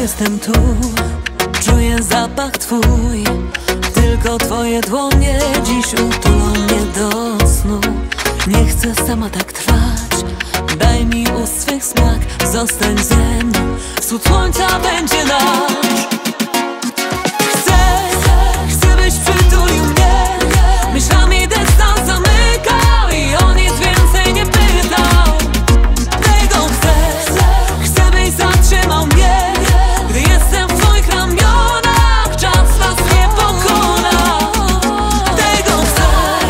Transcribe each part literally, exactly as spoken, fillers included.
Jestem tu, czuję zapach twój. Tylko twoje dłonie dziś utulą mnie do snu. Nie chcę sama tak trwać, daj mi ust swych smak. Zostań ze mną, wschód słońca będzie nasz. Chcę, chcę byś przytulił mnie. Myślami dystans zamykał i o nic więcej nie pytał. Tego chcę, chcę byś zatrzymał mnie. Gdy jestem w twoich ramionach, czas nas nie pokona. Tego chcę.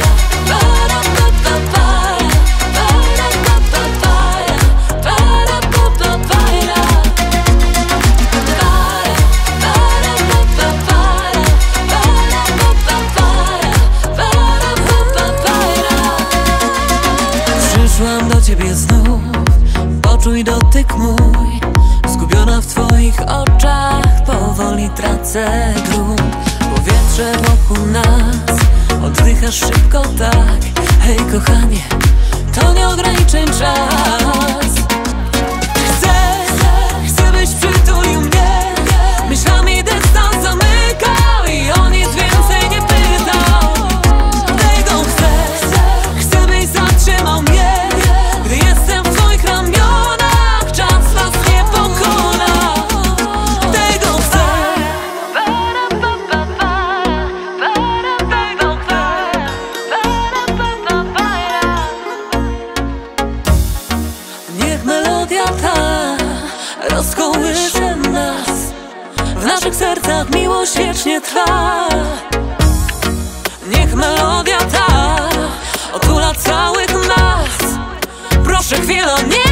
Przyszłam do ciebie znów, poczuj dotyk mój. Zgubiona w twoich oczach, powoli tracę grunt. Powietrze wokół nas, oddychasz szybko tak. Hej kochanie, to nieograniczeń czas. Chcę, chcę byś przytulił mnie. Myślami dystans zamykał i o nic więcej nie pytał. Tego chcę, chcę byś zatrzymał mnie. Gdy jestem w twoich ramionach, czas nas nie pokona. Tego chcę. Niech melodia ta rozkołysze nas. W naszych sercach miłość wiecznie trwa. Niech melodia ta otula całych nas. Proszę chwilę, nie